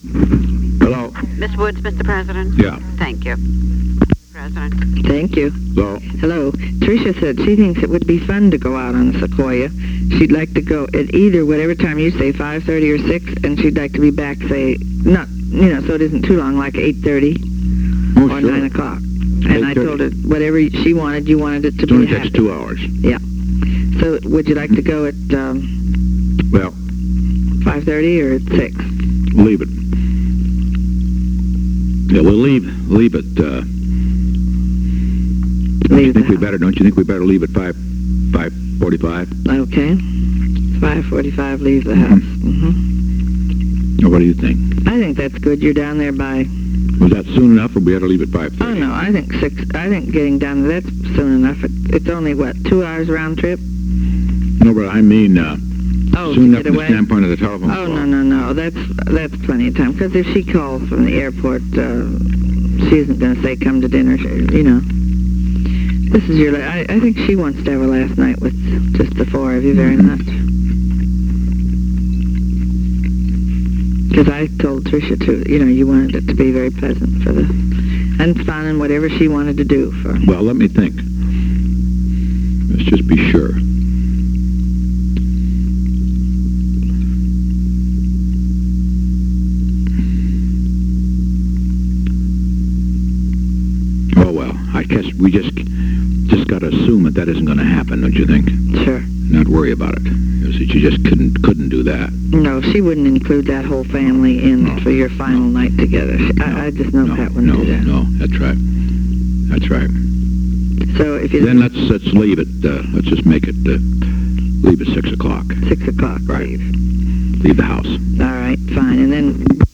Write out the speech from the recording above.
Hello. Miss Woods, Mr. President? Yeah. Thank you. President. Thank you. Hello. Hello. Tricia said she thinks it would be fun to go out on Sequoia. She'd like to go at either whatever time you say, 5:30 or 6, and she'd like to be back, say, not, so it isn't too long, like 8:30 or 9 o'clock. And I told her whatever she wanted, you wanted it to be It only happy. takes 2 hours. Yeah. So would you like to go at Well, 5:30 or at 6? leave it. Yeah, we'll leave it. Don't you think we better leave at 5:45? Okay. 5:45, leave the house. Or what do you think? I think that's good. You're down there by... Was that soon enough, or we had to leave at 5:30? Oh, no, I think 6. I think getting down there, that's soon enough. It's only, 2 hours round trip? No, but I mean, soon enough from the standpoint of the telephone call. Oh, no. That's plenty of time. Because if she calls from the airport, she isn't going to say, come to dinner, This is your... I think she wants to have a last night with just the 4 of you very much. Because I told Tricia, too, you wanted it to be very pleasant and fun and whatever she wanted to do. Well, let me think. Let's just be sure. Oh, well, I guess we just got to assume that isn't going to happen, don't you think? Sure. Not worry about it. She just couldn't do that. No, she wouldn't include that whole family in for your final night together. I just know Pat wouldn't do that. No, that's right. That's right. So if you... Then let's leave it, let's just make it, leave at 6 o'clock. 6 o'clock, Right. leave. Leave the house. All right, fine. And then